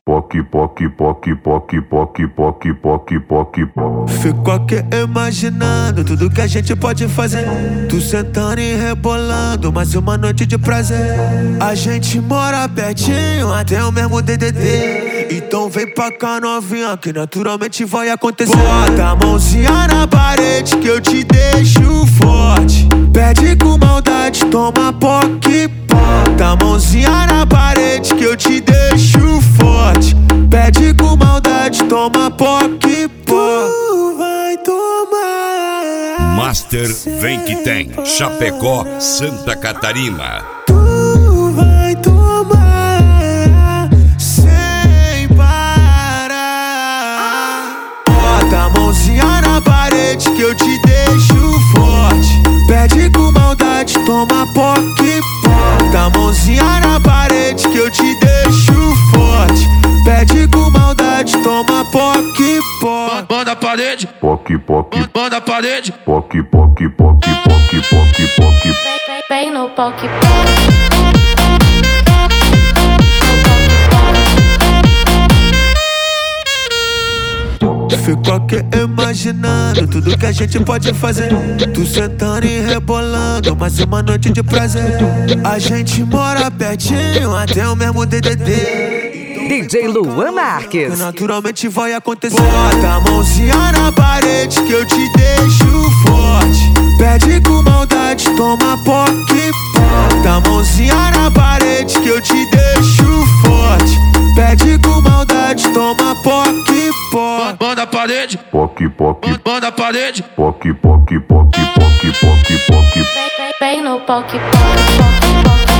Poc, poc, poc, poc, poc, poc, poc, poc, poc. Fico aqui imaginando tudo que a gente pode fazer. Tu sentando e rebolando, mais uma noite de prazer. A gente mora pertinho, até o mesmo DDD. Então vem pra cá novinha, que naturalmente vai acontecer. Bota a mãozinha na parede que eu te deixo forte. Pede com maldade, toma poc. Bota a mãozinha na parede que eu te deixo forte. Pede com maldade, toma poc. Tu vai tomar. Master Vem Que Tem, Chapecó, Santa Catarina. Tu vai tomar sem parar. Bota a mãozinha na parede que eu te deixo forte. Pede com maldade, toma poc. Bota a mãozinha na parede que eu te deixo forte. Pede com maldade, toma poc. Banda a parede, Poc, poc, banda a parede. poc, poc, poc, poc, poc, poc. Vem no poc. Fico aqui imaginando tudo que a gente pode fazer. Tu sentando e rebolando, mais uma noite de prazer. A gente mora pertinho, até o mesmo DDD. DJ Luan Marques. Que naturalmente vai acontecer. Bota a mãozinha na parede que eu te deixo forte. Pede com maldade, toma poc. Bota a mãozinha na parede que eu te deixo forte. Pede com maldade, toma poc. Banda a parede, Poc, poc, banda a parede. poc, poc, poc, poc, poc, poc. Vem no poc.